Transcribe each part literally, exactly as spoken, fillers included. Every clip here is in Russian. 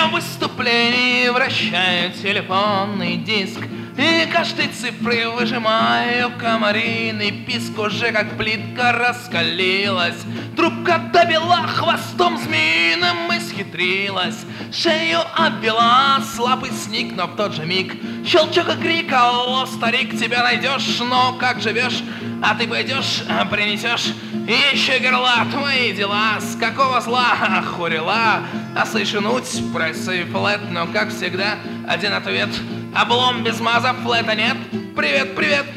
время выступлений вращаю телефонный диск, и каждой цифры выжимаю комариный писк. Уже как плитка раскалилась, трубка добила, хвостом змеиным исхитрилась, шею обвела, слабый сник, но в тот же миг щелчок и крик: алло, старик, тебя найдешь, но как живешь? А ты пойдешь, принесешь еще горла, твои дела, с какого зла, хурила? А слышануть про сейфлет, но как всегда один ответ: облом без маза, флета нет. Привет, привет.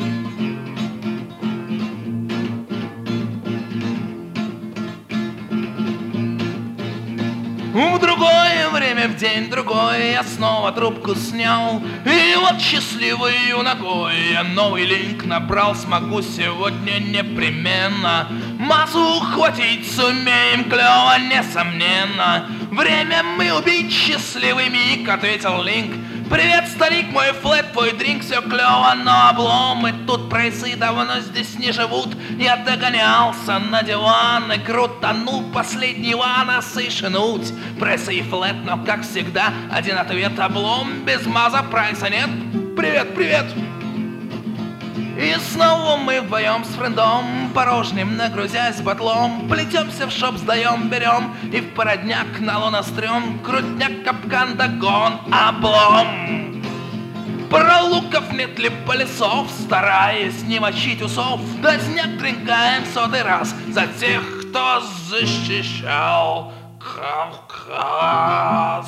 В другое время, в день другой, я снова трубку снял, и вот счастливою ногой я новый линк набрал. Смогу сегодня непременно массу ухватить, сумеем клево, несомненно. Время мы убить, счастливый миг, ответил линк. Привет, старик, мой флет, твой дринк, все клево, но обломы тут прайсы давно здесь не живут. Я догонялся на диван и крутанул последнего насышнуть. Прайсы и флет, но как всегда один ответ: облом без маза, прайса нет. Привет, привет. И снова мы вдвоем с френдом, порожним нагрузясь батлом, плетемся в шоп, сдаем, берем, и в породняк на лунострём, крутняк, капкан, догон, облом. Про луков нет ли полисов, стараясь не мочить усов, дозняк тринкаем в сотый раз за тех, кто защищал Кавказ.